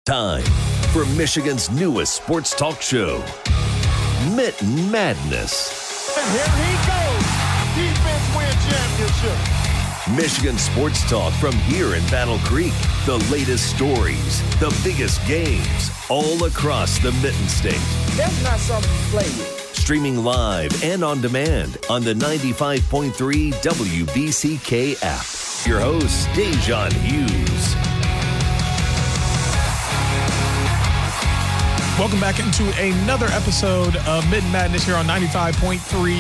Time for Michigan's newest sports talk show, Mitten Madness. And here he goes. Defense win championship. Michigan sports talk from here in Battle Creek. The latest stories, the biggest games, all across the Mitten State. That's not something to play with. Streaming live and on demand on the 95.3 WBCK app. Your host, Dejan Hughes. Welcome back into another episode of Mitten Madness here on 95.3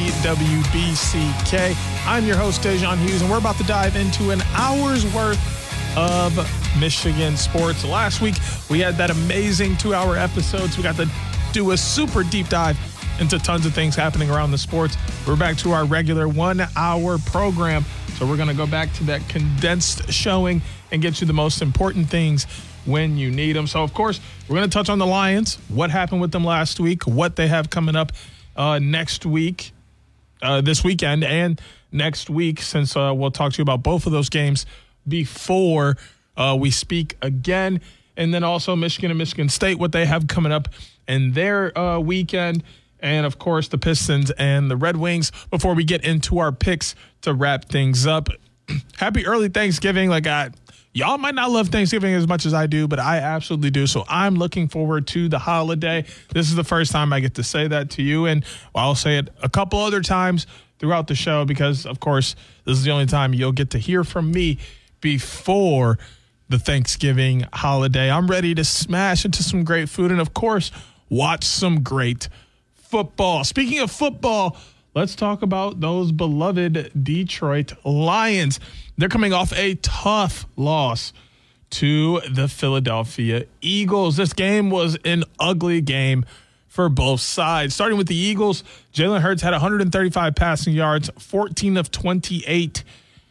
WBCK. I'm your host, Dejan Hughes, and we're about to dive into an hour's worth of Michigan sports. Last week, we had that amazing 2-hour episode, so we got to do a super deep dive into tons of things happening around the sports. We're back to our regular 1-hour program, so we're going to go back to that condensed showing and get you the most important things when you need them. So, of course, we're going to touch on the Lions, what happened with them last week, what they have coming up next week, this weekend, and next week, since we'll talk to you about both of those games before we speak again. And then also Michigan and Michigan State, what they have coming up in their weekend. And, of course, the Pistons and the Red Wings before we get into our picks to wrap things up. Happy early Thanksgiving. Y'all might not love Thanksgiving as much as I do, but I absolutely do. So I'm looking forward to the holiday. This is the first time I get to say that to you, and I'll say it a couple other times throughout the show because, of course, this is the only time you'll get to hear from me before the Thanksgiving holiday. I'm ready to smash into some great food and, of course, watch some great football. Speaking of football, let's talk about those beloved Detroit Lions. They're coming off a tough loss to the Philadelphia Eagles. This game was an ugly game for both sides. Starting with the Eagles, Jalen Hurts had 135 passing yards, 14 of 28.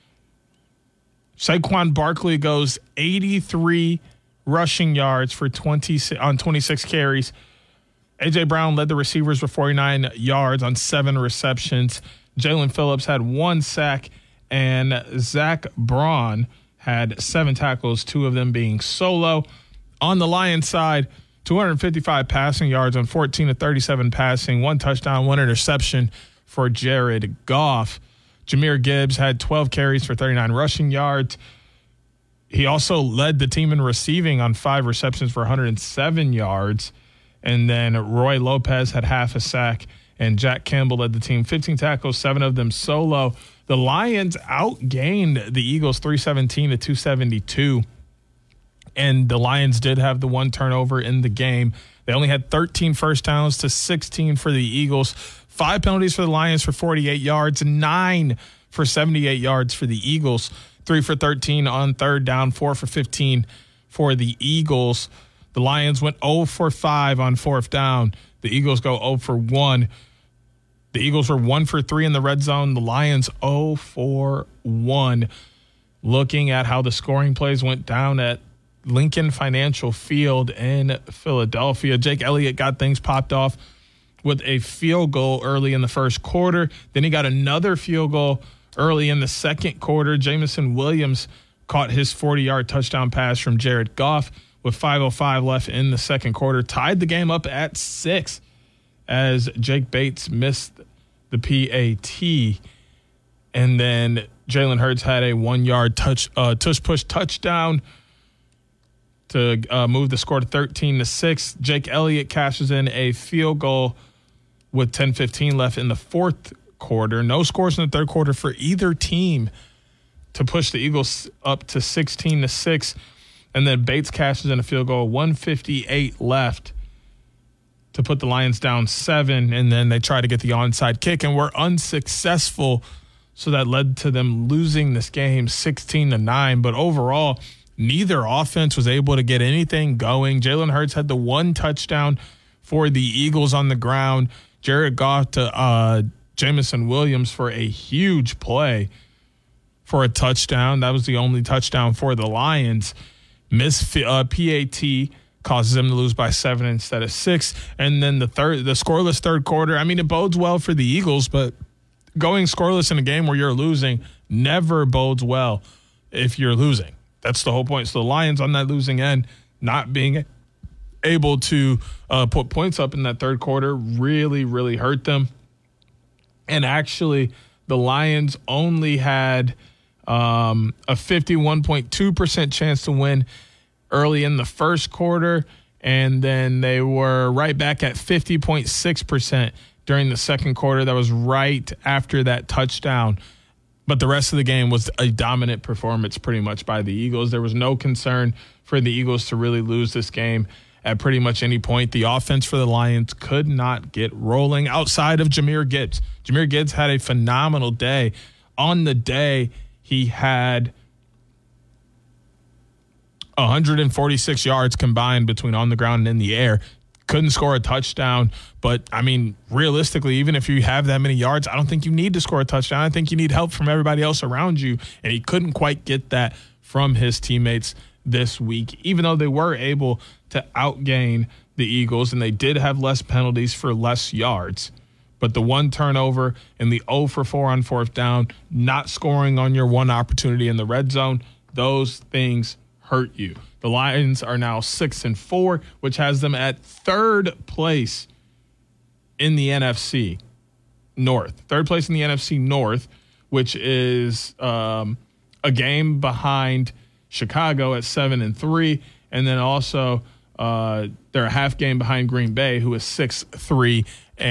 Saquon Barkley goes 83 rushing yards for 26 carries. A.J. Brown led the receivers for 49 yards on 7 receptions. Jalen Phillips had 1 sack, and Zach Braun had 7 tackles, 2 of them being solo. On the Lions side, 255 passing yards on 14 of 37 passing, 1 touchdown, 1 interception for Jared Goff. Jahmyr Gibbs had 12 carries for 39 rushing yards. He also led the team in receiving on 5 receptions for 107 yards. And then Roy Lopez had half a sack, and Jack Campbell led the team 15 tackles, 7 of them solo. The Lions outgained the Eagles 317 to 272. And the Lions did have the 1 turnover in the game. They only had 13 first downs to 16 for the Eagles. 5 penalties for the Lions for 48 yards, 9 for 78 yards for the Eagles. 3 for 13 on third down, 4 for 15 for the Eagles. The Lions went 0 for 5 on fourth down. The Eagles go 0 for 1. The Eagles were 1 for 3 in the red zone. The Lions 0 for 1. Looking at how the scoring plays went down at Lincoln Financial Field in Philadelphia, Jake Elliott got things popped off with a field goal early in the first quarter. Then he got another field goal early in the second quarter. Jameson Williams caught his 40-yard touchdown pass from Jared Goff with 5:05 left in the second quarter, tied the game up at 6 as Jake Bates missed the PAT. And then Jalen Hurts had a 1-yard tush-push touchdown to move the score to 13-6. Jake Elliott cashes in a field goal with 10:15 left in the fourth quarter. No scores in the third quarter for either team to push the Eagles up to 16-6. And then Bates cashes in a field goal, 1:58 left to put the Lions down 7. And then they try to get the onside kick and were unsuccessful. So that led to them losing this game 16-9. But overall, neither offense was able to get anything going. Jalen Hurts had the 1 touchdown for the Eagles on the ground. Jared Goff to Jameson Williams for a huge play for a touchdown. That was the only touchdown for the Lions. Missed PAT causes them to lose by 7 instead of 6. And then the scoreless third quarter. I mean, it bodes well for the Eagles, but going scoreless in a game where you're losing never bodes well if you're losing. That's the whole point. So the Lions on that losing end not being able to put points up in that third quarter really, really hurt them. And actually, the Lions only had a 51.2% chance to win early in the first quarter, and then they were right back at 50.6% during the second quarter. That was right after that touchdown. But the rest of the game was a dominant performance pretty much by the Eagles. There was no concern for the Eagles to really lose this game at pretty much any point. The offense for the Lions could not get rolling outside of Jahmyr Gibbs. Jahmyr Gibbs had a phenomenal day. On the day, he had 146 yards combined between on the ground and in the air. Couldn't score a touchdown, but, I mean, realistically, even if you have that many yards, I don't think you need to score a touchdown. I think you need help from everybody else around you, and he couldn't quite get that from his teammates this week, even though they were able to outgain the Eagles, and they did have less penalties for less yards. But the one turnover and the 0 for 4 on fourth down, not scoring on your one opportunity in the red zone, those things hurt you. The Lions are now 6-4, which has them at third place in the NFC North. Third place in the NFC North, which is a game behind Chicago at 7-3, and then also they're a half game behind Green Bay, who is 6-3-1.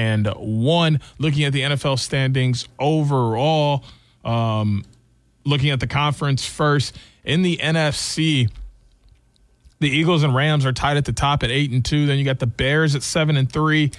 Looking at the NFL standings overall, looking at the conference first in the NFC. The Eagles and Rams are tied at the top at 8-2. Then you got the Bears at 7-3.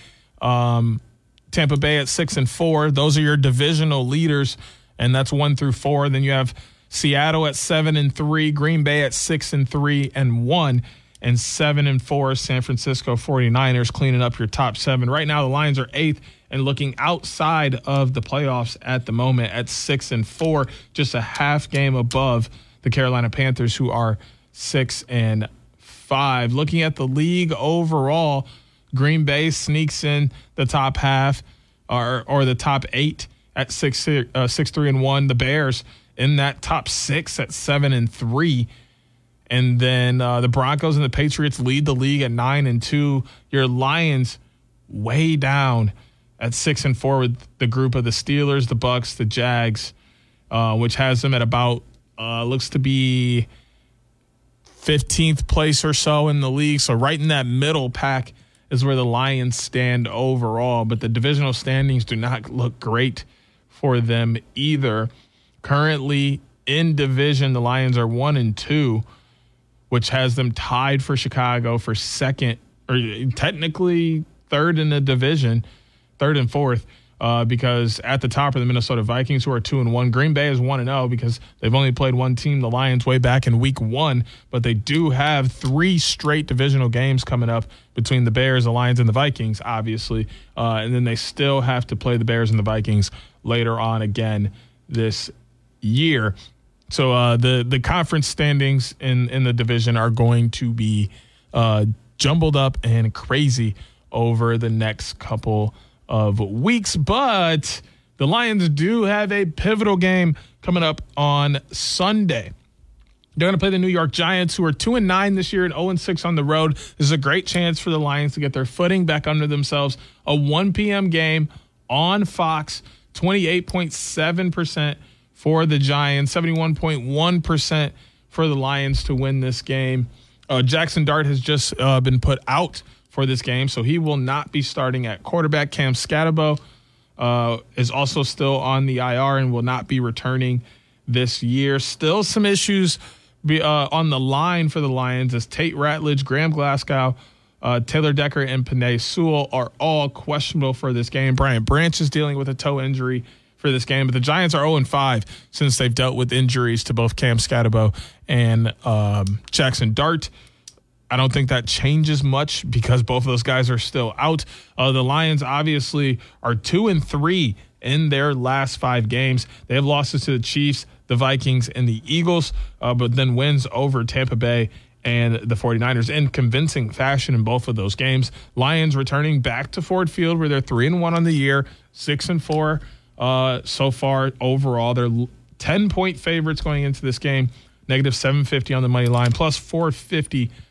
Tampa Bay at 6-4. Those are your divisional leaders, and that's 1 through 4. Then you have Seattle at 7-3, Green Bay at 6-3-1, and 7-4 San Francisco 49ers cleaning up your top 7. Right now, the Lions are 8th and looking outside of the playoffs at the moment at 6-4, just a half game above the Carolina Panthers, who are 6-5. Looking at the league overall, Green Bay sneaks in the top half or the top 8 at 6-3-1. The Bears in that top 6 at 7-3. And then the Broncos and the Patriots lead the league at 9-2. Your Lions way down at 6-4 with the group of the Steelers, the Bucks, the Jags, which has them at about looks to be 15th place or so in the league. So right in that middle pack is where the Lions stand overall. But the divisional standings do not look great for them either. Currently in division, the Lions are 1-2, which has them tied for Chicago for second, or technically third in the division, third and fourth, because at the top are the Minnesota Vikings, who are 2-1. Green Bay is 1-0 because they've only played one team, the Lions, way back in week 1, but they do have 3 straight divisional games coming up between the Bears, the Lions, and the Vikings, obviously, and then they still have to play the Bears and the Vikings later on again this year. So the conference standings in the division are going to be jumbled up and crazy over the next couple of weeks. But the Lions do have a pivotal game coming up on Sunday. They're going to play the New York Giants, who are 2-9 this year and 0-6 on the road. This is a great chance for the Lions to get their footing back under themselves. A 1 p.m. game on Fox, 28.7% for the Giants, 71.1% for the Lions to win this game. Jackson Dart has just been put out for this game, so he will not be starting at quarterback. Cam Scatabo is also still on the IR and will not be returning this year. Still some issues on the line for the Lions as Tate Ratledge, Graham Glasgow, Taylor Decker, and Penei Sewell are all questionable for this game. Brian Branch is dealing with a toe injury for this game, but the Giants are 0-5 since they've dealt with injuries to both Cam Scatabo and Jackson Dart. I don't think that changes much because both of those guys are still out. The Lions obviously are 2-3 in their last 5 games. They have losses to the Chiefs, the Vikings, and the Eagles, but then wins over Tampa Bay and the 49ers in convincing fashion in both of those games. Lions returning back to Ford Field where they're 3-1 on the year, 6-4 so far overall. They're 10-point favorites going into this game, -750 on the money line, plus 450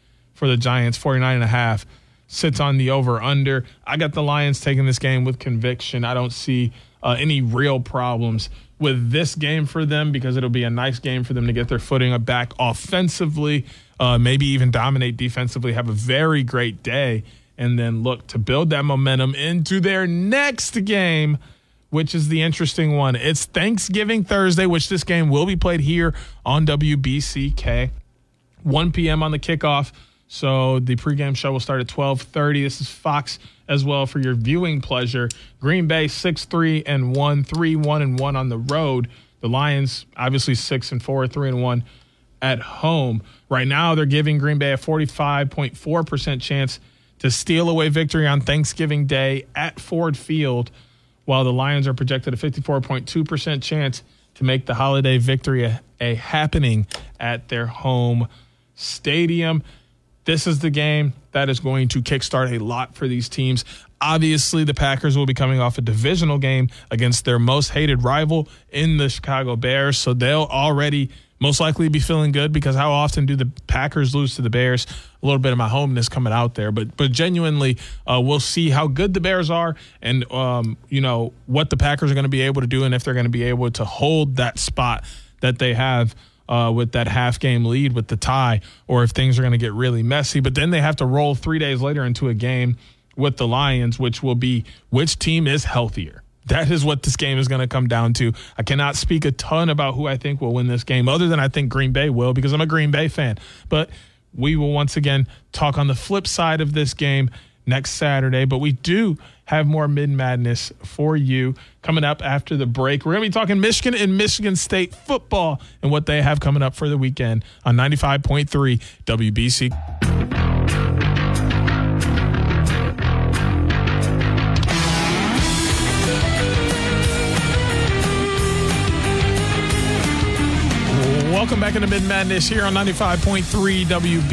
for the Giants. 49.5 sits on the over-under. I got the Lions taking this game with conviction. I don't see any real problems with this game for them because it'll be a nice game for them to get their footing back offensively, maybe even dominate defensively, have a very great day, and then look to build that momentum into their next game, which is the interesting one. It's Thanksgiving Thursday, which this game will be played here on WBCK. 1 p.m. on the kickoff. So the pregame show will start at 12:30. This is Fox as well for your viewing pleasure. Green Bay 6-3-1, 3-1-1 on the road. The Lions obviously 6-4, 3-1 at home. Right now they're giving Green Bay a 45.4% chance to steal away victory on Thanksgiving Day at Ford Field, while the Lions are projected a 54.2% chance to make the holiday victory a happening at their home stadium. This is the game that is going to kickstart a lot for these teams. Obviously, the Packers will be coming off a divisional game against their most hated rival in the Chicago Bears, so they'll already most likely be feeling good because how often do the Packers lose to the Bears? A little bit of my homeness coming out there, but genuinely, we'll see how good the Bears are and, what the Packers are going to be able to do and if they're going to be able to hold that spot that they have with that half-game lead with the tie, or if things are going to get really messy. But then they have to roll 3 days later into a game with the Lions, which will be which team is healthier. That is what this game is going to come down to. I cannot speak a ton about who I think will win this game, other than I think Green Bay will because I'm a Green Bay fan. But we will once again talk on the flip side of this game next Saturday. But we do have more Mid-Madness for you coming up after the break. We're going to be talking Michigan and Michigan State football and what they have coming up for the weekend on 95.3 WBC. Welcome back into Mid-Madness here on 95.3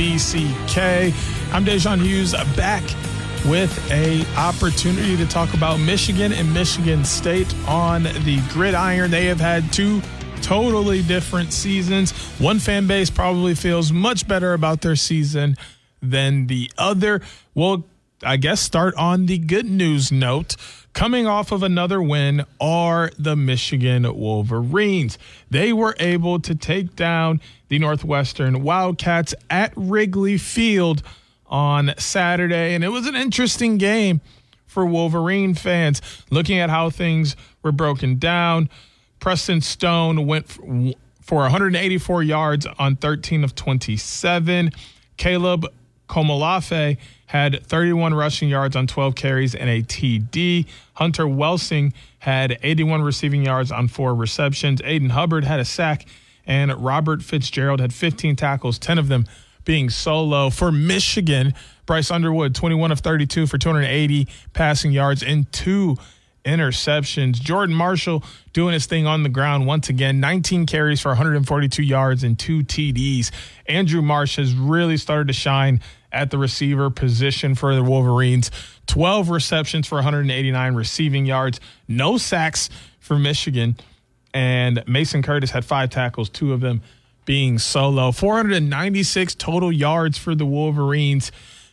WBCK. I'm Dejan Hughes, back with a opportunity to talk about Michigan and Michigan State on the gridiron. They have had two totally different seasons. One fan base probably feels much better about their season than the other. We'll, I guess, start on the good news note. Coming off of another win are the Michigan Wolverines. They were able to take down the Northwestern Wildcats at Wrigley Field on Saturday, and it was an interesting game for Wolverine fans. Looking at how things were broken down, Preston Stone went for 184 yards on 13 of 27. Caleb Komolafe had 31 rushing yards on 12 carries and a TD. Hunter Welsing had 81 receiving yards on 4 receptions. Aiden Hubbard had a sack, and Robert Fitzgerald had 15 tackles, 10 of them being solo. For Michigan, Bryce Underwood, 21 of 32 for 280 passing yards and 2 interceptions. Jordan Marshall doing his thing on the ground once again, 19 carries for 142 yards and 2 TDs. Andrew Marsh has really started to shine at the receiver position for the Wolverines. 12 receptions for 189 receiving yards. No sacks for Michigan. And Mason Curtis had 5 tackles, 2 of them being solo. 496 total yards for the Wolverines,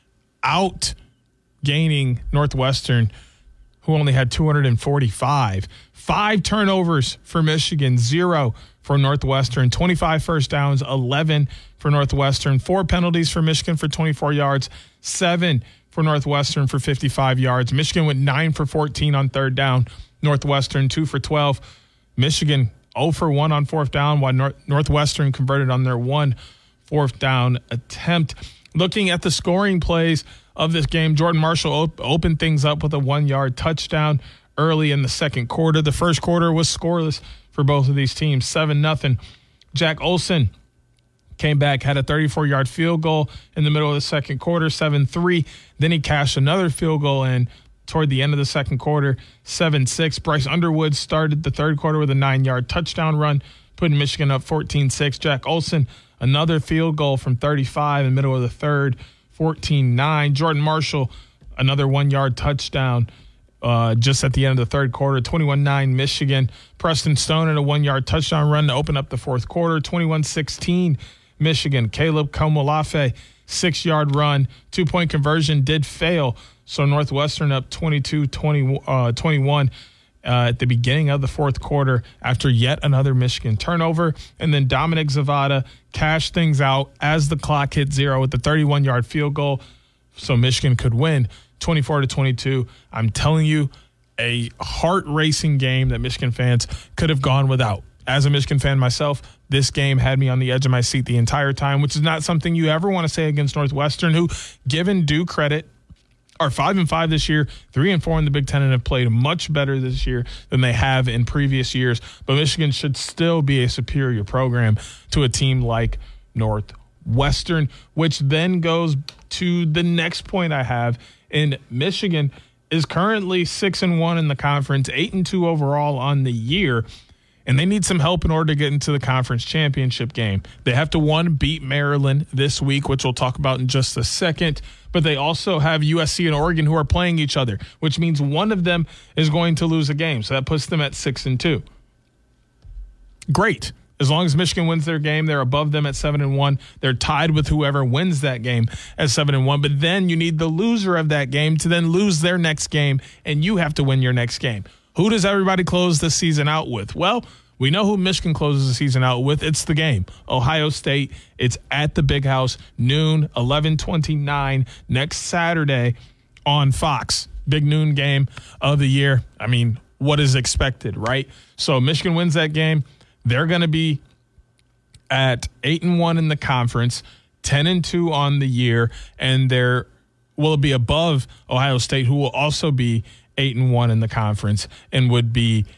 out gaining Northwestern, who only had 245. 5 turnovers for Michigan, 0 for Northwestern. 25 first downs, 11 for Northwestern. 4 penalties for Michigan for 24 yards, 7 for Northwestern for 55 yards. Michigan went 9 for 14 on third down. Northwestern 2 for 12. Michigan 0 for 1 on fourth down, while Northwestern converted on their 1 fourth down attempt. Looking at the scoring plays of this game, Jordan Marshall opened things up with a 1-yard touchdown early in the second quarter. The first quarter was scoreless for both of these teams, 7-0. Jack Olson came back, had a 34-yard field goal in the middle of the second quarter, 7-3. Then he cashed another field goal in toward the end of the second quarter, 7-6. Bryce Underwood started the third quarter with a 9-yard touchdown run, putting Michigan up 14-6. Jack Olson, another field goal from 35 in the middle of the third, 14-9. Jordan Marshall, another 1-yard touchdown just at the end of the third quarter, 21-9 Michigan. Preston Stone had a 1-yard touchdown run to open up the fourth quarter, 21-16 Michigan. Caleb Komolafe 6-yard run. 2-point conversion did fail. So Northwestern up 22-21 at the beginning of the fourth quarter after yet another Michigan turnover. And then Dominic Zavada cashed things out as the clock hit 0 with the 31-yard field goal. So Michigan could win 24-22. I'm telling you, a heart-racing game that Michigan fans could have gone without. As a Michigan fan myself, this game had me on the edge of my seat the entire time, which is not something you ever want to say against Northwestern, who, given due credit, are 5-5 this year, 3-4 in the Big Ten, and have played much better this year than they have in previous years. But Michigan should still be a superior program to a team like Northwestern, which then goes to the next point I have. In Michigan is currently 6-1 in the conference, 8-2 overall on the year, and they need some help in order to get into the conference championship game. They have to, beat Maryland this week, which we'll talk about in just a second, but they also have USC and Oregon who are playing each other, which means one of them is going to lose a game, so that puts them at 6-2. Great. As long as Michigan wins their game, they're above them at 7-1. They're tied with whoever wins that game at 7-1. But then you need the loser of that game to then lose their next game, and you have to win your next game. Who does everybody close the season out with? Well, we know who Michigan closes the season out with. It's the game. Ohio State. It's at the Big House, noon, 11:29 next Saturday on Fox. Big noon game of the year. I mean, what is expected, right? So Michigan wins that game. They're going to be at 8-1 in the conference, 10-2 on the year, and will be above Ohio State, who will also be 8-1 in the conference and would be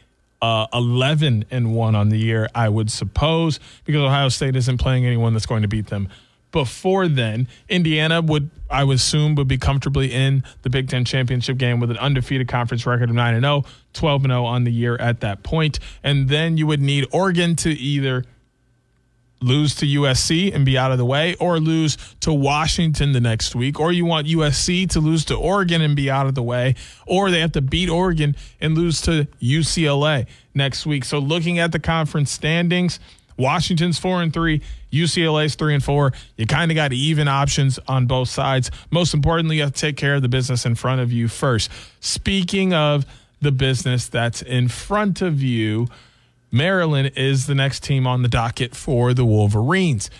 11-1 on the year, I would suppose, because Ohio State isn't playing anyone that's going to beat them. Before then, Indiana would be comfortably in the Big Ten championship game with an undefeated conference record of 9-0, 12-0 on the year at that point. And then you would need Oregon to either lose to USC and be out of the way, or lose to Washington the next week, or you want USC to lose to Oregon and be out of the way, or they have to beat Oregon and lose to UCLA next week. So looking at the conference standings, Washington's 4-3, UCLA's 3-4. You kind of got even options on both sides. Most importantly, you have to take care of the business in front of you first. Speaking of the business that's in front of you, Maryland is the next team on the docket for the Wolverines.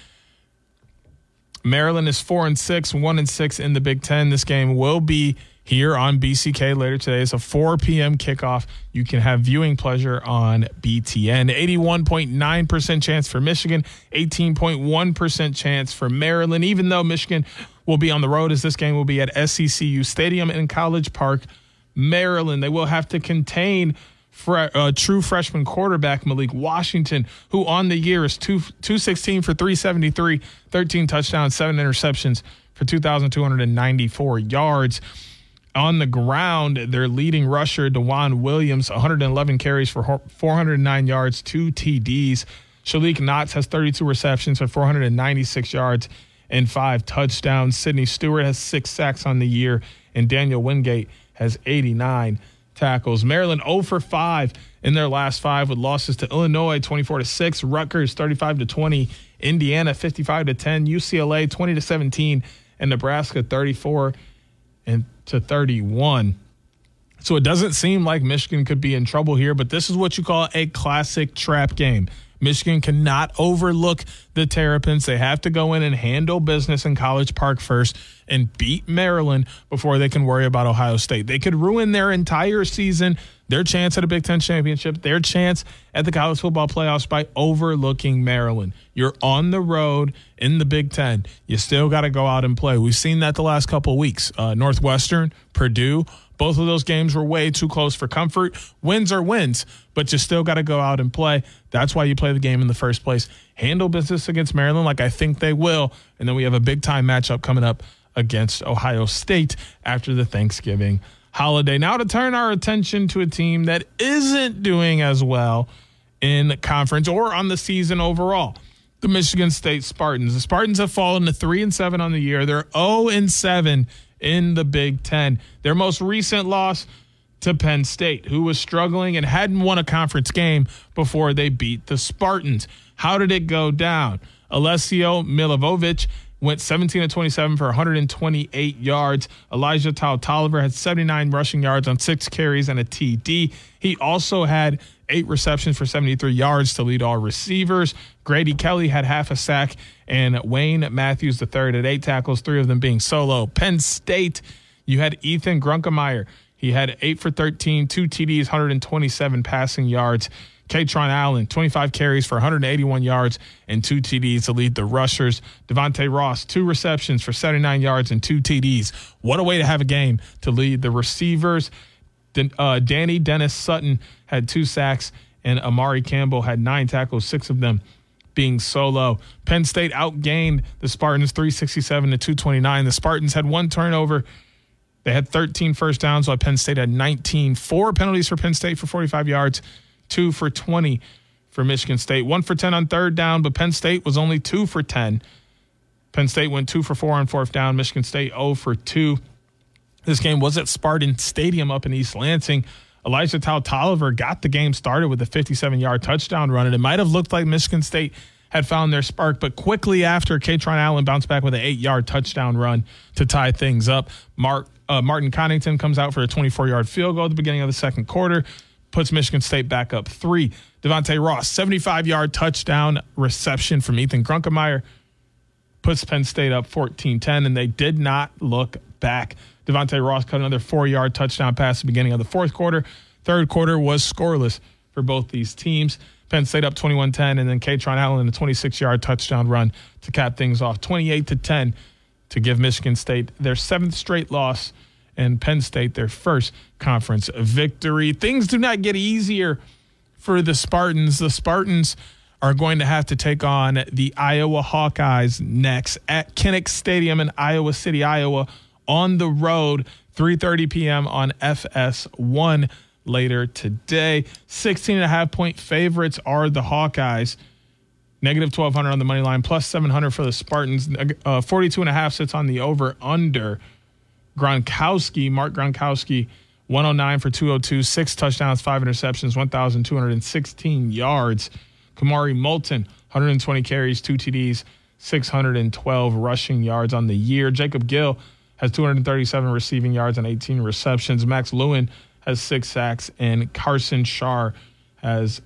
Maryland is 4-6, 1-6 in the Big Ten. This game will be here on BCK later today. It's a 4 p.m. kickoff. You can have viewing pleasure on BTN. 81.9% chance for Michigan, 18.1% chance for Maryland, even though Michigan will be on the road, as this game will be at SCCU Stadium in College Park, Maryland. They will have to contain true freshman quarterback Malik Washington, who on the year is 216 for 373, 13 touchdowns, 7 interceptions for 2,294 yards. On the ground, their leading rusher, DeJuan Williams, 111 carries for 409 yards, 2 TDs. Shalik Knotts has 32 receptions for 496 yards and 5 touchdowns. Sidney Stewart has 6 sacks on the year, and Daniel Wingate has 89 tackles. Maryland 0 for 5 in their last 5 with losses to Illinois 24-6, Rutgers 35-20, Indiana 55-10, UCLA 20-17, and Nebraska 34-31. So it doesn't seem like Michigan could be in trouble here, but this is what you call a classic trap game. Michigan cannot overlook the Terrapins. They have to go in and handle business in College Park first and beat Maryland before they can worry about Ohio State. They could ruin their entire season, their chance at a Big Ten championship, their chance at the college football playoffs by overlooking Maryland. You're on the road in the Big Ten. You still got to go out and play. We've seen that the last couple of weeks. Northwestern, Purdue, both of those games were way too close for comfort. Wins are wins, but you still got to go out and play. That's why you play the game in the first place. Handle business against Maryland like I think they will, and then we have a big-time matchup coming up against Ohio State after the Thanksgiving holiday. Now to turn our attention to a team that isn't doing as well in conference or on the season overall. The Michigan State Spartans. The Spartans have fallen to 3-7 on the year. They're 0-7 in the Big Ten. Their most recent loss to Penn State, who was struggling and hadn't won a conference game before they beat the Spartans. How did it go down? Alessio Milivojevic went 17 of 27 for 128 yards. Elijah Tolliver had 79 rushing yards on 6 carries and a TD. He also had 8 receptions for 73 yards to lead all receivers. Grady Kelly had half a sack, and Wayne Matthews III had 8 tackles, 3 of them being solo. Penn State, you had Ethan Grunkemeyer. He had 8 for 13, 2 TDs, 127 passing yards. Katron Allen, 25 carries for 181 yards and 2 TDs to lead the rushers. Devontae Ross, 2 receptions for 79 yards and 2 TDs. What a way to have a game to lead the receivers. Danny Dennis Sutton had 2 sacks, and Amari Campbell had 9 tackles, 6 of them being solo. Penn State outgained the Spartans 367 to 229. The Spartans had 1 turnover. They had 13 first downs, while Penn State had 19. 4 penalties for Penn State for 45 yards. 2 for 20 for Michigan State. 1 for 10 on third down, but Penn State was only 2 for 10. Penn State went 2 for 4 on fourth down. Michigan State 0 for 2. This game was at Spartan Stadium up in East Lansing. Elijah Tolliver got the game started with a 57-yard touchdown run, and it might have looked like Michigan State had found their spark, but quickly after, Katron Allen bounced back with an 8-yard touchdown run to tie things up. Martin Connington comes out for a 24-yard field goal at the beginning of the second quarter, puts Michigan State back up 3. Devontae Ross, 75-yard touchdown reception from Ethan Grunkemeyer, puts Penn State up 14-10, and they did not look back. Devontae Ross cut another 4-yard touchdown pass at the beginning of the fourth quarter. Third quarter was scoreless for both these teams. Penn State up 21-10, and then Katron Allen a 26-yard touchdown run to cap things off, 28-10, to give Michigan State their 7th straight loss and Penn State their first conference victory. Things do not get easier for the Spartans. The Spartans are going to have to take on the Iowa Hawkeyes next at Kinnick Stadium in Iowa City, Iowa, on the road, 3:30 p.m. on FS1 later today. 16.5-point favorites are the Hawkeyes. Negative 1,200 on the money line, plus 700 for the Spartans. 42.5 sits on the over-under. Mark Gronkowski, 109 for 202, 6 touchdowns, 5 interceptions, 1,216 yards. Kamari Moulton, 120 carries, 2 TDs, 612 rushing yards on the year. Jacob Gill has 237 receiving yards and 18 receptions. Max Lewin has 6 sacks, and Carson Shar has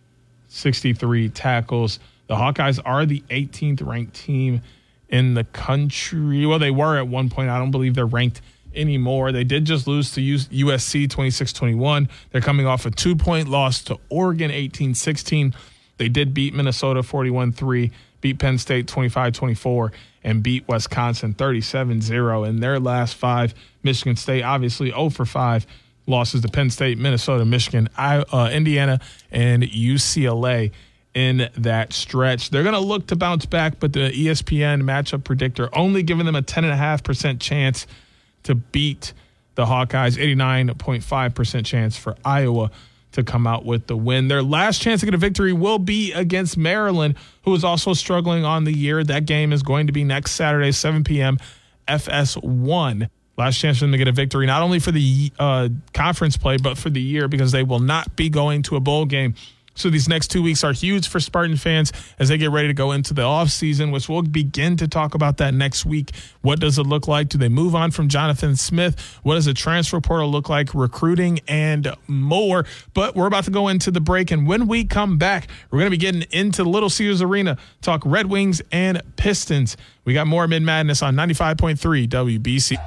63 tackles. The Hawkeyes are the 18th ranked team in the country. Well, they were at one point. I don't believe they're ranked anymore. They did just lose to USC 26-21. They're coming off a 2-point loss to Oregon 18-16. They did beat Minnesota 41-3, beat Penn State 25-24, and beat Wisconsin 37-0 in their last 5. Michigan State obviously 0 for 5. Losses to Penn State, Minnesota, Michigan, Indiana, and UCLA in that stretch. They're going to look to bounce back, but the ESPN matchup predictor only giving them a 10.5% chance to beat the Hawkeyes, 89.5% chance for Iowa to come out with the win. Their last chance to get a victory will be against Maryland, who is also struggling on the year. That game is going to be next Saturday, 7 p.m., FS1. Last chance for them to get a victory, not only for the conference play, but for the year, because they will not be going to a bowl game. So these next 2 weeks are huge for Spartan fans as they get ready to go into the offseason, which we'll begin to talk about that next week. What does it look like? Do they move on from Jonathan Smith? What does the transfer portal look like? Recruiting and more. But we're about to go into the break, and when we come back, we're going to be getting into Little Caesars Arena, talk Red Wings and Pistons. We got more Mid Madness on 95.3 WBC.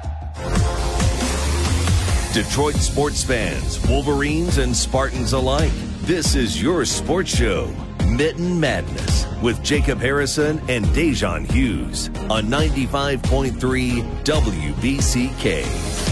Detroit sports fans, Wolverines and Spartans alike. This is your sports show, Mitten Madness, with Jacob Harrison and Dejan Hughes on 95.3 WBCK.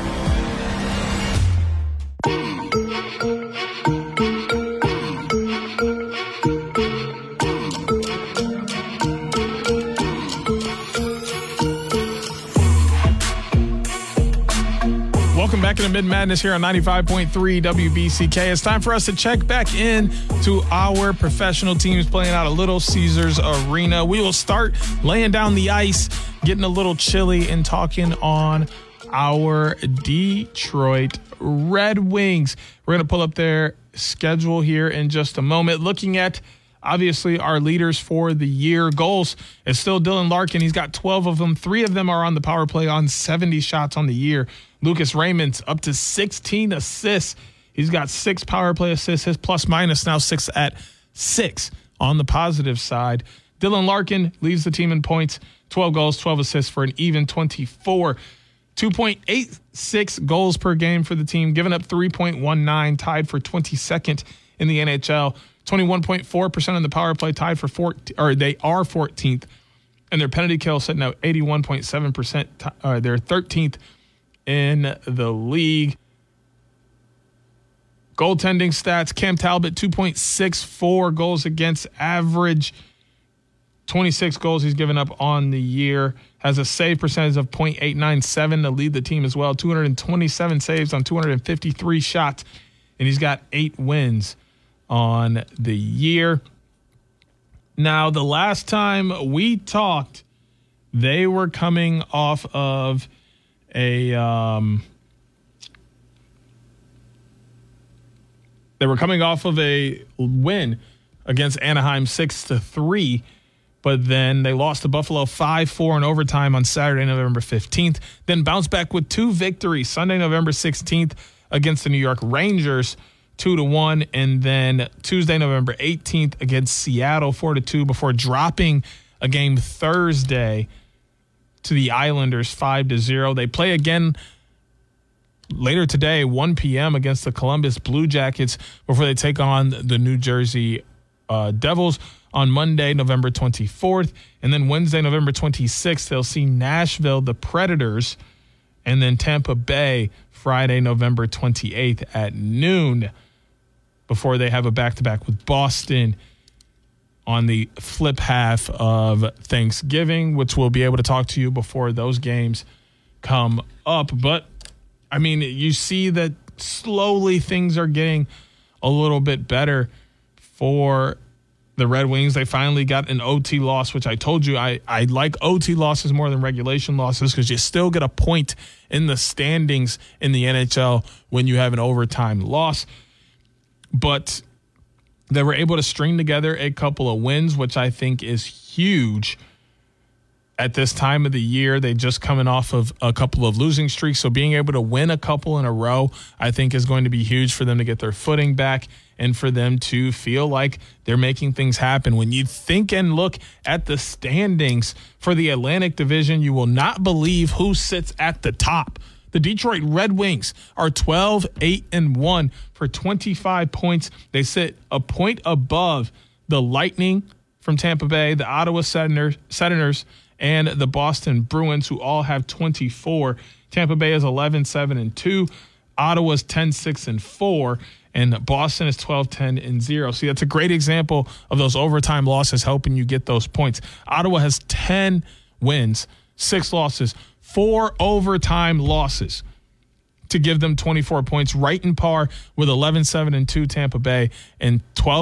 Back in the Mid Madness here on 95.3 WBCK. It's time for us to check back in to our professional teams playing out of Little Caesars Arena. We will start laying down the ice, getting a little chilly, and talking on our Detroit Red Wings. We're going to pull up their schedule here in just a moment. Looking at obviously our leaders for the year. Goals is still Dylan Larkin. He's got 12 of them. 3 of them are on the power play on 70 shots on the year. Lucas Raymond's up to 16 assists. He's got 6 power play assists. His plus minus now 6 at 6 on the positive side. Dylan Larkin leads the team in points, 12 goals, 12 assists for an even 24. 2.86 goals per game for the team, giving up 3.19, tied for 22nd in the NHL. 21.4% on the power play, tied for 14, or they are 14th. And their penalty kill sitting at 81.7%. They're 13th in the league. Goaltending stats, Cam Talbot, 2.64 goals against average. 26 goals he's given up on the year. Has a save percentage of .897 to lead the team as well. 227 saves on 253 shots. And he's got 8 wins on the year. Now, the last time we talked, they were coming off of a win against Anaheim 6-3, but then they lost to Buffalo 5-4 in overtime on Saturday, November 15th. Then bounced back with 2 victories Sunday, November 16th against the New York Rangers, 2-1, and then Tuesday, November 18th against Seattle, 4-2, before dropping a game Thursday to the Islanders, 5-0. They play again later today, 1 p.m. against the Columbus Blue Jackets before they take on the New Jersey Devils on Monday, November 24th. And then Wednesday, November 26th, they'll see Nashville, the Predators, and then Tampa Bay Friday, November 28th at noon before they have a back-to-back with Boston on the flip half of Thanksgiving, which we'll be able to talk to you before those games come up. But, I mean, you see that slowly things are getting a little bit better for the Red Wings. They finally got an OT loss, which I told you I like OT losses more than regulation losses because you still get a point in the standings in the NHL when you have an overtime loss. But they were able to string together a couple of wins, which I think is huge at this time of the year. They just coming off of a couple of losing streaks. So being able to win a couple in a row, I think is going to be huge for them to get their footing back and for them to feel like they're making things happen. When you think and look at the standings for the Atlantic Division, you will not believe who sits at the top. The Detroit Red Wings are 12-8-1 for 25 points. They sit a point above the Lightning from Tampa Bay, the Ottawa Senators, and the Boston Bruins, who all have 24. Tampa Bay is 11-7-2. Ottawa's 10-6-4. And Boston is 12-10-0. See, that's a great example of those overtime losses helping you get those points. Ottawa has 10 wins, 6 losses, 4 overtime losses to give them 24 points, right in par with 11-7-2 Tampa Bay and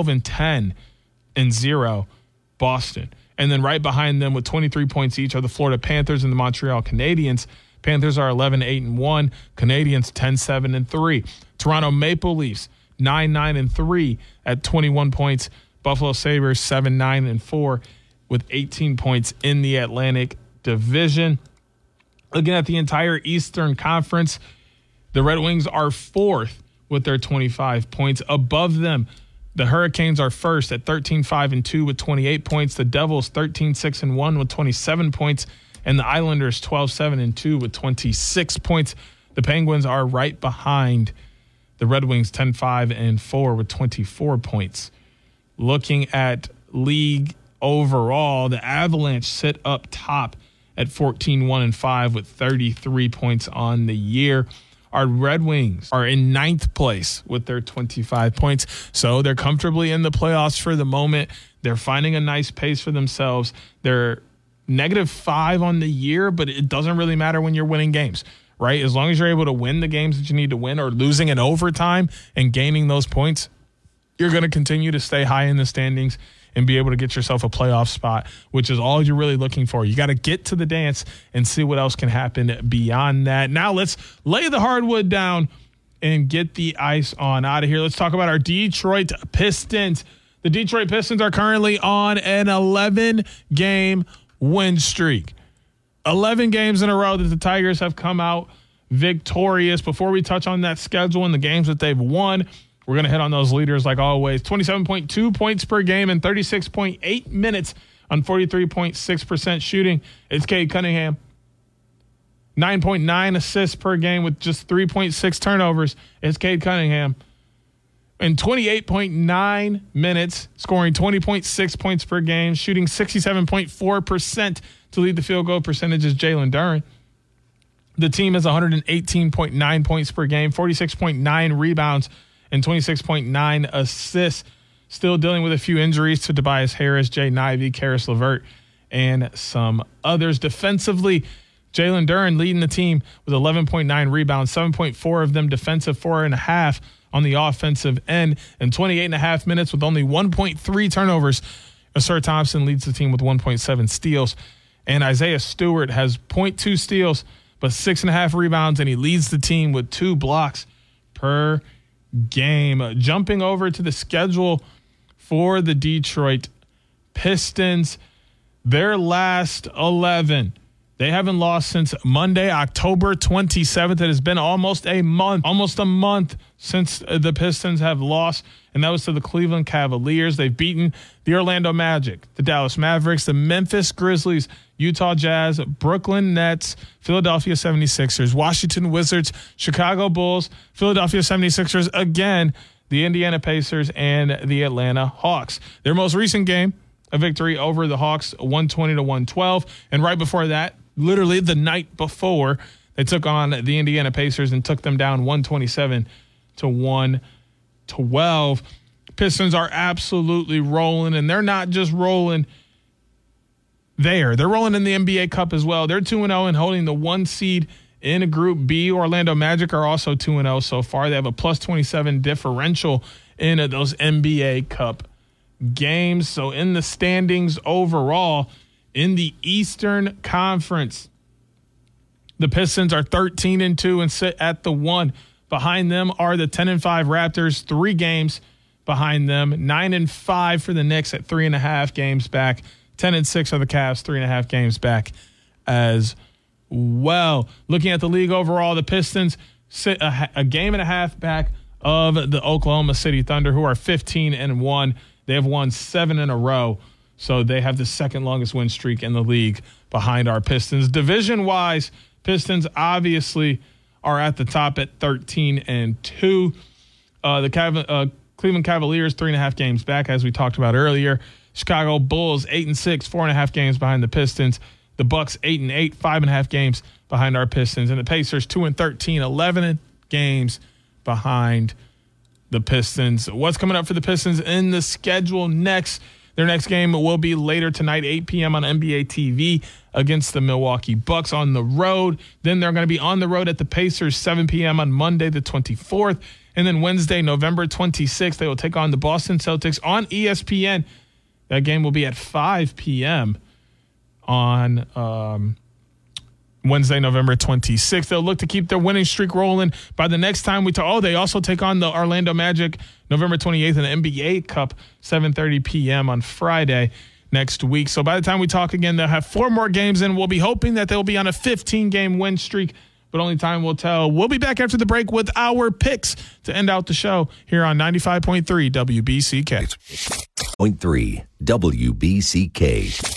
12-10-0 Boston. And then right behind them with 23 points each are the Florida Panthers and the Montreal Canadiens. Panthers are 11-8-1, Canadiens 10-7-3. Toronto Maple Leafs 9-9-3 at 21 points. Buffalo Sabres 7-9-4 with 18 points in the Atlantic Division. Looking at the entire Eastern Conference, the Red Wings are 4th with their 25 points. Above them, the Hurricanes are first at 13-5-2 with 28 points. The Devils 13-6-1 with 27 points. And the Islanders 12-7-2 with 26 points. The Penguins are right behind the Red Wings 10-5-4 with 24 points. Looking at league overall, the Avalanche sit up top at 14-1-5 with 33 points on the year. Our Red Wings are in 9th place with their 25 points. So they're comfortably in the playoffs for the moment. They're finding a nice pace for themselves. They're -5 on the year, but it doesn't really matter when you're winning games, right? As long as you're able to win the games that you need to win or losing in overtime and gaining those points, you're going to continue to stay high in the standings and be able to get yourself a playoff spot, which is all you're really looking for. You got to get to the dance and see what else can happen beyond that. Now let's lay the hardwood down and get the ice on out of here. Let's talk about our Detroit Pistons. The Detroit Pistons are currently on an 11-game win streak. 11 games in a row that the Tigers have come out victorious. Before we touch on that schedule and the games that they've won, we're going to hit on those leaders like always. 27.2 points per game and 36.8 minutes on 43.6% shooting. It's Cade Cunningham. 9.9 assists per game with just 3.6 turnovers. It's Cade Cunningham. In 28.9 minutes, scoring 20.6 points per game, shooting 67.4% to lead the field goal percentage is Jalen Duren. The team has 118.9 points per game, 46.9 rebounds, and 26.9 assists. Still dealing with a few injuries to Tobias Harris, Jay Nivey, Karis LeVert, and some others. Defensively, Jalen Duren leading the team with 11.9 rebounds, 7.4 of them defensive, 4.5 on the offensive end, and 28.5 minutes with only 1.3 turnovers. Ausar Thompson leads the team with 1.7 steals, and Isaiah Stewart has 0.2 steals but 6.5 rebounds, and he leads the team with 2 blocks per game. Jumping over to the schedule for the Detroit Pistons, their last 11. They haven't lost since Monday, October 27th. It has been almost a month since the Pistons have lost, and that was to the Cleveland Cavaliers. They've beaten the Orlando Magic, the Dallas Mavericks, the Memphis Grizzlies, Utah Jazz, Brooklyn Nets, Philadelphia 76ers, Washington Wizards, Chicago Bulls, Philadelphia 76ers again, the Indiana Pacers, and the Atlanta Hawks. Their most recent game, a victory over the Hawks, 120-112, and right before that, literally the night before, they took on the Indiana Pacers and took them down 127-112. Pistons are absolutely rolling, and they're not just rolling there. They're rolling in the NBA Cup as well. They're 2-0 and holding the 1 seed in Group B. Orlando Magic are also 2-0 so far. They have a plus 27 differential in those NBA Cup games. So in the standings overall, in the Eastern Conference, the Pistons are 13-2 and sit at the 1. Behind them are the 10-5 Raptors, 3 games behind them. 9-5 for the Knicks at 3.5 games back. 10-6 are the Cavs, 3.5 games back as well. Looking at the league overall, the Pistons sit a game and a half back of the Oklahoma City Thunder, who are 15-1. They have won 7 in a row. So they have the second longest win streak in the league behind our Pistons. Division-wise, Pistons obviously are at the top at 13-2. The Cleveland Cavaliers, 3.5 games back, as we talked about earlier. Chicago Bulls, 8-6, 4.5 games behind the Pistons. The Bucks, 8-8, 5.5 games behind our Pistons. And the Pacers, 2-13, 11 games behind the Pistons. What's coming up for the Pistons in the schedule next? Their next game will be later tonight, 8 p.m. on NBA TV against the Milwaukee Bucks on the road. Then they're going to be on the road at the Pacers, 7 p.m. on Monday the 24th. And then Wednesday, November 26th, they will take on the Boston Celtics on ESPN. That game will be at 5 p.m. on Wednesday, November 26th. They'll look to keep their winning streak rolling. By the next time we talk, they also take on the Orlando Magic November 28th in the NBA Cup, 7:30 p.m. on Friday next week. So by the time we talk again, they'll have 4 more games, and we'll be hoping that they'll be on a 15-game win streak, but only time will tell. We'll be back after the break with our picks to end out the show here on 95.3 WBCK. 0.3 WBCK.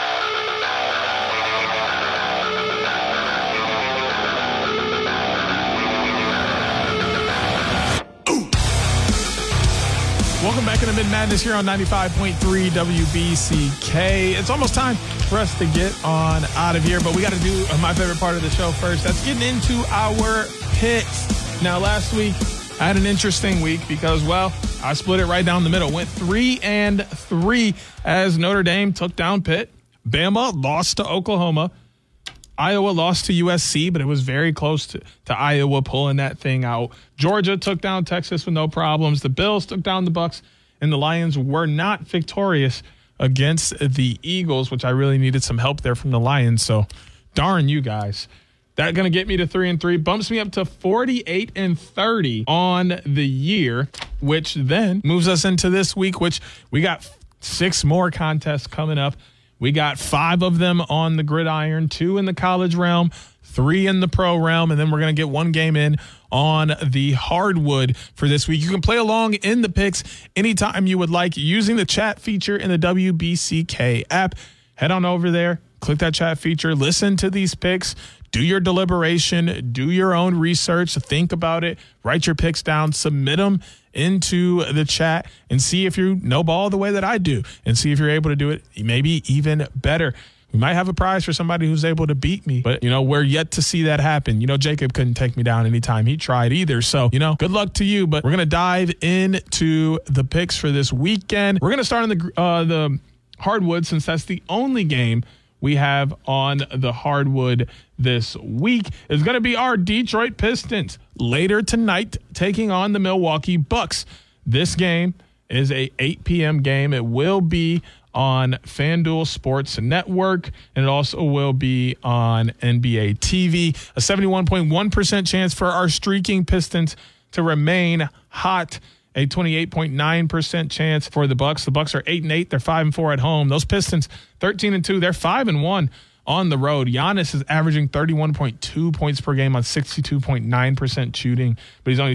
Welcome back into Mid Madness here on 95.3 WBCK. It's almost time for us to get on out of here, but we got to do my favorite part of the show first. That's getting into our picks. Now, last week, I had an interesting week because, well, I split it right down the middle. Went 3-3 as Notre Dame took down Pitt. Bama lost to Oklahoma. Iowa lost to USC, but it was very close to Iowa pulling that thing out. Georgia took down Texas with no problems. The Bills took down the Bucks, and the Lions were not victorious against the Eagles, which I really needed some help there from the Lions. So darn you guys. That's going to get me to 3-3, bumps me up to 48-30 on the year, which then moves us into this week, which we got 6 more contests coming up. We got 5 of them on the gridiron, 2 in the college realm, 3 in the pro realm, and then we're going to get 1 game in on the hardwood for this week. You can play along in the picks anytime you would like using the chat feature in the WBCK app. Head on over there, click that chat feature, listen to these picks, do your deliberation, do your own research, think about it, write your picks down, submit them into the chat, and see if you know ball the way that I do, and see if you're able to do it maybe even better. We might have a prize for somebody who's able to beat me, but, we're yet to see that happen. Jacob couldn't take me down anytime he tried either. So, good luck to you, but we're going to dive into the picks for this weekend. We're going to start on the hardwood, since that's the only game we have on the hardwood this week. Is going to be our Detroit Pistons later tonight taking on the Milwaukee Bucks. This game is a 8 p.m. game. It will be on FanDuel Sports Network, and it also will be on NBA TV. A 71.1% chance for our streaking Pistons to remain hot. A 28.9% chance for the Bucks. The Bucks are 8-8. They're 5-4 at home. Those Pistons 13-2. They're 5-1 on the road. Giannis is averaging 31.2 points per game on 62.9% shooting, but he's only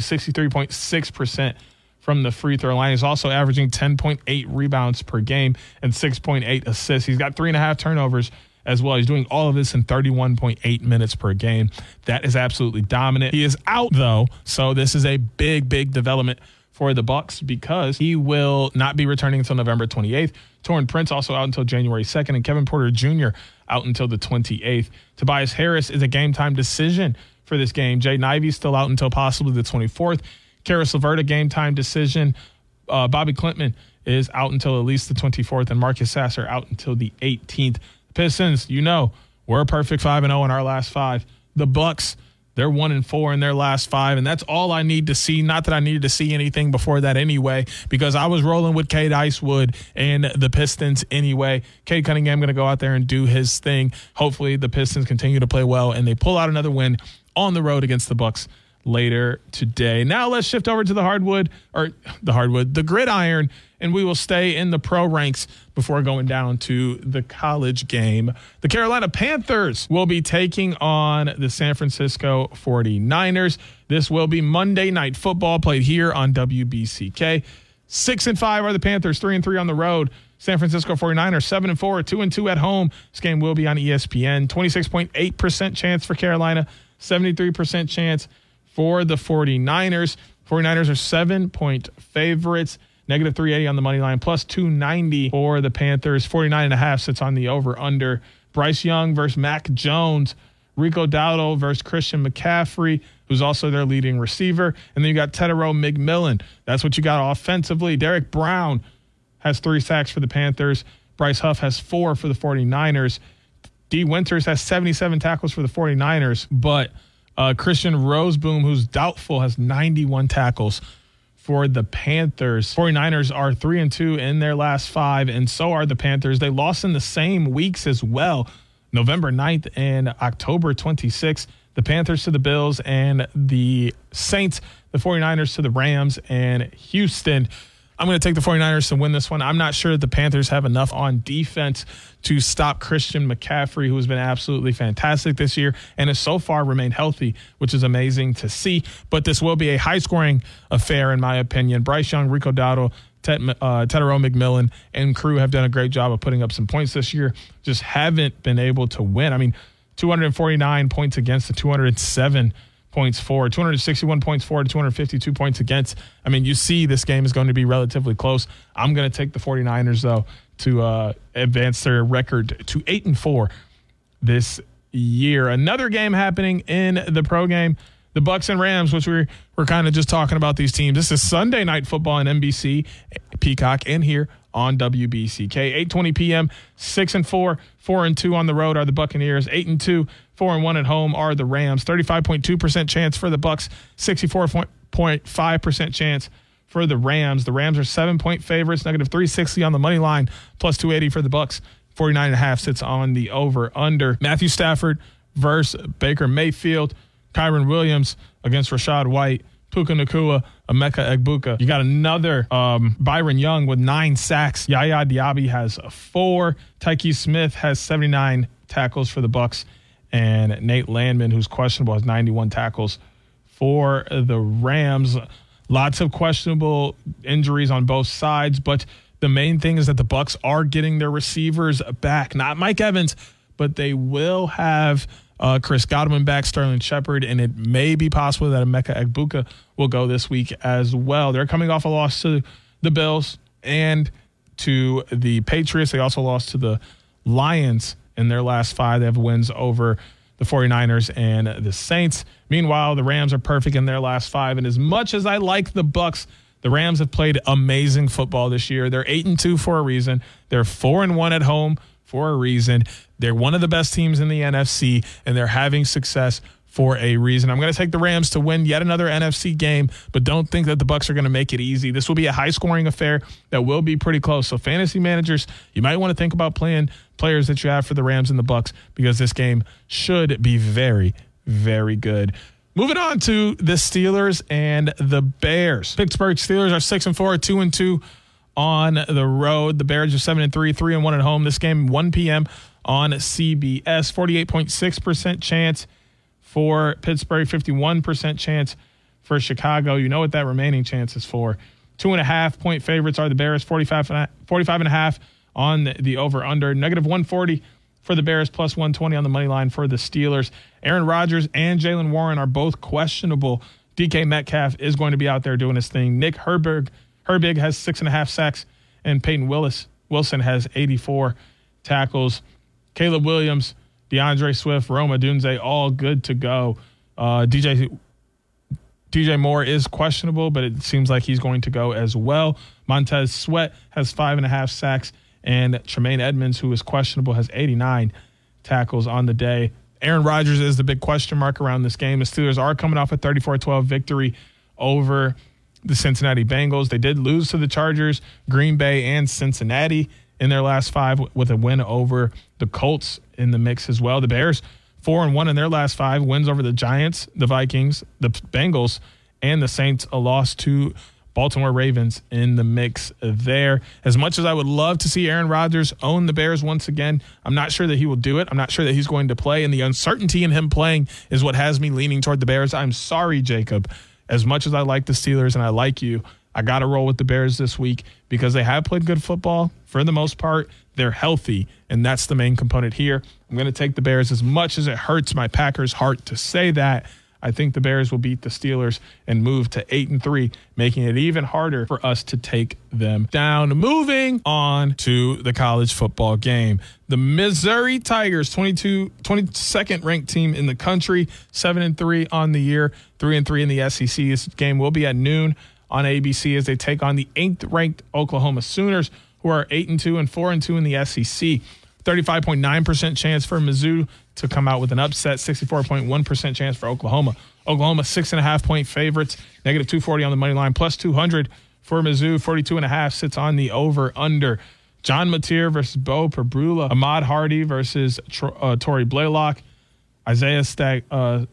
63.6% from the free throw line. He's also averaging 10.8 rebounds per game and 6.8 assists. He's got 3.5 turnovers as well. He's doing all of this in 31.8 minutes per game. That is absolutely dominant. He is out, though, so this is a big, big development for the Bucks because he will not be returning until November 28th. Taurean Prince also out until January 2nd, and Kevin Porter Jr. out until the 28th. Tobias Harris is a game-time decision for this game. Jaden Ivey still out until possibly the 24th. Karis LeVert, a game-time decision. Bobby Klintman is out until at least the 24th, and Marcus Sasser out until the 18th. The Pistons, we're a perfect 5-0 in our last 5. The Bucks, they're 1-4 in their last 5, and that's all I need to see. Not that I needed to see anything before that anyway, because I was rolling with Cade Icewood and the Pistons anyway. Cade Cunningham going to go out there and do his thing. Hopefully the Pistons continue to play well, and they pull out another win on the road against the Bucks later today. Now let's shift over to the gridiron, and we will stay in the pro ranks before going down to the college game. The Carolina Panthers will be taking on the San Francisco 49ers. This will be Monday Night Football played here on WBCK. 6-5 are the Panthers, 3-3 on the road. San Francisco 49ers, 7-4, 2-2 at home. This game will be on ESPN. 26.8% chance for Carolina, 73% chance for the 49ers. 49ers are 7-point favorites. Negative 380 on the money line, plus 290 for the Panthers. 49.5 sits on the over-under. Bryce Young versus Mac Jones. Rico Dowdle versus Christian McCaffrey, who's also their leading receiver. And then you got Tetairoa McMillan. That's what you got offensively. Derek Brown has 3 sacks for the Panthers. Bryce Huff has 4 for the 49ers. D. Winters has 77 tackles for the 49ers. But Christian Roseboom, who's doubtful, has 91 tackles for the Panthers. 49ers are 3-2 in their last 5, and so are the Panthers. They lost in the same weeks as well, November 9th and October 26th. The Panthers to the Bills and the Saints, the 49ers to the Rams and Houston. I'm going to take the 49ers to win this one. I'm not sure that the Panthers have enough on defense to stop Christian McCaffrey, who has been absolutely fantastic this year and has so far remained healthy, which is amazing to see. But this will be a high-scoring affair, in my opinion. Bryce Young, Rico Dowdle, Tetairoa McMillan, and crew have done a great job of putting up some points this year. Just haven't been able to win. I mean, 249 points against the 207 points for, 261 points for to 252 points against. I mean, you see this game is going to be relatively close. I'm going to take the 49ers, though, to advance their record to 8-4 this year. Another game happening in the pro game, the Bucks and Rams, which we're kind of just talking about these teams. This is Sunday Night Football on NBC, Peacock, and here on WBCK. 8:20 p.m., 6-4, 4-2 on the road are the Buccaneers. 8-2, 4-1 at home are the Rams. 35.2% chance for the Bucks, 64.5% chance for the Rams. The Rams are 7-point favorites, negative 360 on the money line, plus 280 for the Bucks. 49.5 sits on the over-under. Matthew Stafford versus Baker Mayfield. Kyron Williams against Rachaad White. Puka Nacua, Emeka Egbuka. You got another Byron Young with 9 sacks. Yaya Diaby has 4. Tyke Smith has 79 tackles for the Bucs. And Nate Landman, who's questionable, has 91 tackles for the Rams. Lots of questionable injuries on both sides, but the main thing is that the Bucs are getting their receivers back. Not Mike Evans, but they will have Chris Godwin back, Sterling Shepard, and it may be possible that Emeka Egbuka will go this week as well. They're coming off a loss to the Bills and to the Patriots. They also lost to the Lions in their last 5. They have wins over the 49ers and the Saints. Meanwhile, the Rams are perfect in their last 5. And as much as I like the Bucs, the Rams have played amazing football this year. They're 8-2 for a reason. They're 4-1 at home for a reason. They're one of the best teams in the NFC, and they're having success for a reason. I'm going to take the Rams to win yet another NFC game, but don't think that the Bucs are going to make it easy. This will be a high-scoring affair that will be pretty close. So fantasy managers, you might want to think about playing players that you have for the Rams and the Bucs because this game should be very, very good. Moving on to the Steelers and the Bears. Pittsburgh Steelers are 6-4, 2-2 on the road. The Bears are 7-3, 3-1 at home. This game, 1 p.m. on CBS. 48.6% chance for Pittsburgh, 51% chance for Chicago. You know what that remaining chance is for. 2.5-point favorites are the Bears, 45.5 on the over-under. -140 for the Bears, plus 120 on the money line for the Steelers. Aaron Rodgers and Jaylen Warren are both questionable. DK Metcalf is going to be out there doing his thing. Nick Herbig has 6.5 sacks, and Peyton Wilson has 84 tackles. Caleb Williams, DeAndre Swift, Rome Odunze, all good to go. DJ Moore is questionable, but it seems like he's going to go as well. Montez Sweat has 5.5 sacks, and Tremaine Edmonds, who is questionable, has 89 tackles on the day. Aaron Rodgers is the big question mark around this game. The Steelers are coming off a 34-12 victory over the Cincinnati Bengals. They did lose to the Chargers, Green Bay, and Cincinnati in their last 5 with a win over the Colts in the mix as well. The Bears 4-1 in their last 5 wins over the Giants, the Vikings, the Bengals, and the Saints. A loss to Baltimore Ravens in the mix there. As much as I would love to see Aaron Rodgers own the Bears once again, I'm not sure that he will do it. I'm not sure that he's going to play, and the uncertainty in him playing is what has me leaning toward the Bears. I'm sorry, Jacob. As much as I like the Steelers and I like you, I got to roll with the Bears this week because they have played good football for the most part. They're healthy, and that's the main component here. I'm going to take the Bears as much as it hurts my Packers' heart to say that. I think the Bears will beat the Steelers and move to 8-3, making it even harder for us to take them down. Moving on to the college football game. The Missouri Tigers, 22nd ranked team in the country, 7-3 on the year, 3-3 in the SEC. This game will be at noon on ABC as they take on the 8th ranked Oklahoma Sooners, who are 8-2 and 4-2 in the SEC. 35.9% chance for Mizzou to come out with an upset, 64.1% chance for Oklahoma. Oklahoma 6.5-point favorites, -240 on the money line, plus 200 for Mizzou. 42.5 sits on the over/under. John Mateer versus Bo Pebrula. Ahmad Hardy versus Torrey Blaylock. Isaiah Sategna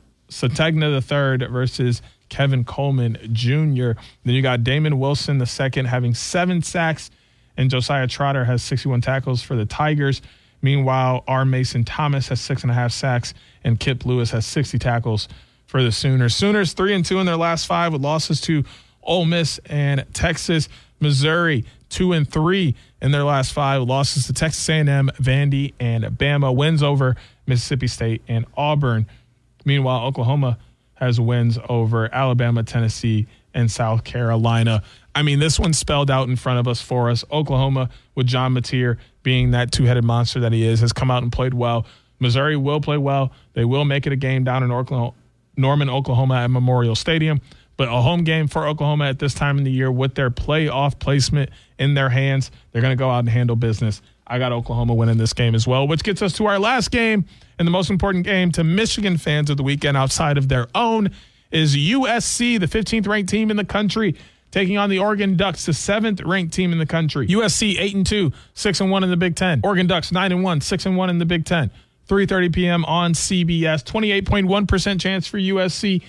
III versus Kevin Coleman Jr. Then you got Damon Wilson II having 7 sacks, and Josiah Trotter has 61 tackles for the Tigers. Meanwhile, R. Mason Thomas has 6.5 sacks, and Kip Lewis has 60 tackles for the Sooners. Sooners 3-2 in their last 5 with losses to Ole Miss and Texas. Missouri 2-3 in their last 5 with losses to Texas A&M, Vandy, and Bama. Wins over Mississippi State and Auburn. Meanwhile, Oklahoma has wins over Alabama, Tennessee, and South Carolina. I mean, this one's spelled out in front of us for us. Oklahoma, with John Mateer being that two-headed monster that he is, has come out and played well. Missouri will play well. They will make it a game down in Norman, Oklahoma at Memorial Stadium. But a home game for Oklahoma at this time of the year with their playoff placement in their hands, they're going to go out and handle business. I got Oklahoma winning this game as well, which gets us to our last game, and the most important game to Michigan fans of the weekend outside of their own is USC, the 15th ranked team in the country, taking on the Oregon Ducks, the 7th ranked team in the country. USC 8-2, 6-1 in the Big Ten. Oregon Ducks 9-1, 6-1 in the Big Ten. 3:30 p.m. on CBS. 28.1% chance for USC,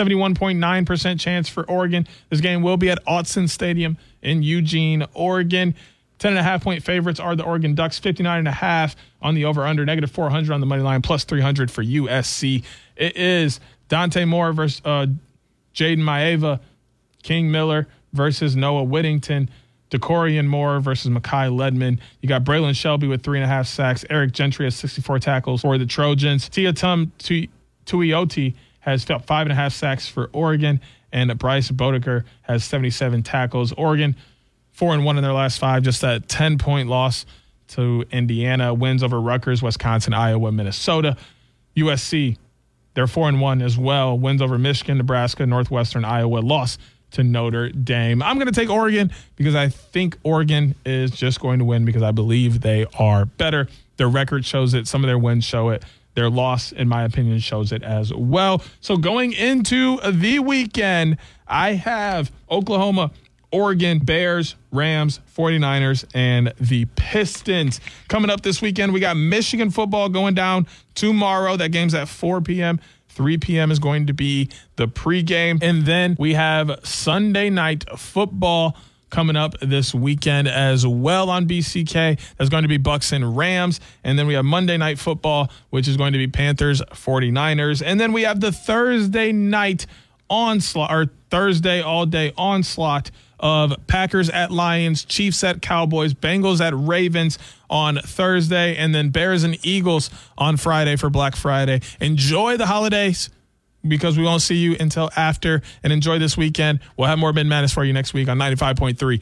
71.9% chance for Oregon. This game will be at Autzen Stadium in Eugene, Oregon. 10.5-point favorites are the Oregon Ducks, 59.5 on the over-under, negative 400 on the money line, plus 300 for USC. It is Dante Moore versus Jaden Maeva, King Miller versus Noah Whittington, DeCorian Moore versus Mekhi Ledman. You got Braylon Shelby with 3.5 sacks. Eric Gentry has 64 tackles for the Trojans. Tiatum Tuioti has 5.5 sacks for Oregon, and Bryce Bodeker has 77 tackles. Oregon 4-1 in their last 5, just that 10-point loss to Indiana. Wins over Rutgers, Wisconsin, Iowa, Minnesota. USC, they're 4-1 as well. Wins over Michigan, Nebraska, Northwestern, Iowa. Loss to Notre Dame. I'm going to take Oregon because I think Oregon is just going to win because I believe they are better. Their record shows it. Some of their wins show it. Their loss, in my opinion, shows it as well. So going into the weekend, I have Oklahoma, Oregon, Bears, Rams, 49ers, and the Pistons. Coming up this weekend, we got Michigan football going down tomorrow. That game's at 4 p.m. 3 p.m. is going to be the pregame. And then we have Sunday night football coming up this weekend as well on BCK. There's going to be Bucks and Rams. And then we have Monday night football, which is going to be Panthers, 49ers. And then we have the Thursday night onslaught, or Thursday all-day onslaught of Packers at Lions, Chiefs at Cowboys, Bengals at Ravens on Thursday, and then Bears and Eagles on Friday for Black Friday. Enjoy the holidays because we won't see you until after, and enjoy this weekend. We'll have more Mitten Madness for you next week on 95.3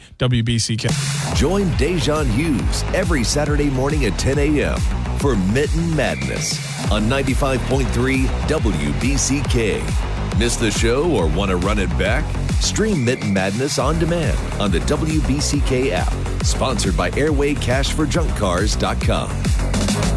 WBCK. Join Dejan Hughes every Saturday morning at 10 a.m. for Mitten Madness on 95.3 WBCK. Miss the show or want to run it back? Stream Mitten Madness on demand on the WBCK app. Sponsored by AirwayCashForJunkCars.com.